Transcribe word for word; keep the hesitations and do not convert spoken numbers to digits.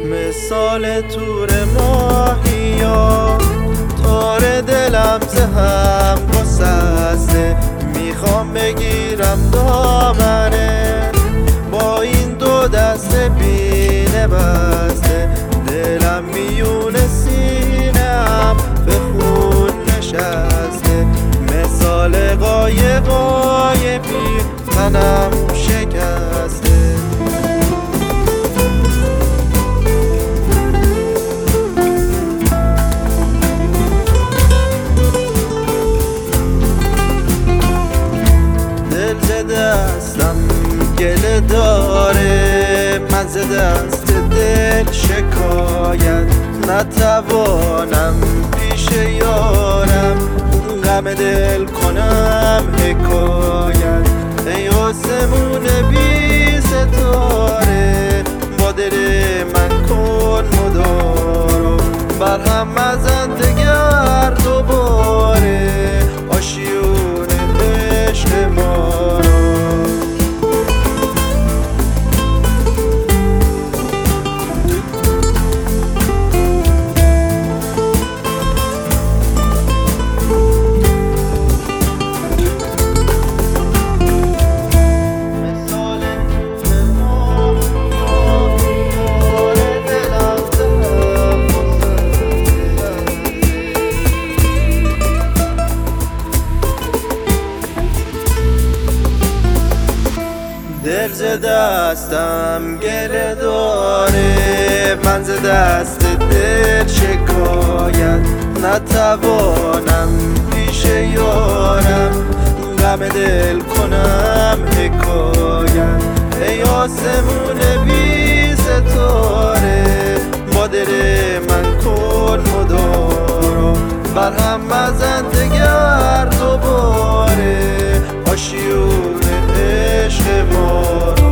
مثال تور ماهیا تار دلم زهم گسسته، میخوام بگیرم دامنه با این دو دست بینه بسته. دلم میون سینم به خون نشسته، مثال قایقای بی تنم شکسته. دستم گله داره، من ز دست دل شکایت نتوانم پیش یارم غم دل کنم حکایت. ای آسمون بی ستاره با دل من کن مدارا، برهم مزن دگر دوباره آشیون عشق ما. دل ز دستم گله داره، من ز دست دل شکایت نتوانم پیش یارم غم دل کنم حکایت. ای آسمون بی ستاره با دل من کن مدارا، برهم مزن دگر دوباره آشیون عشق ما.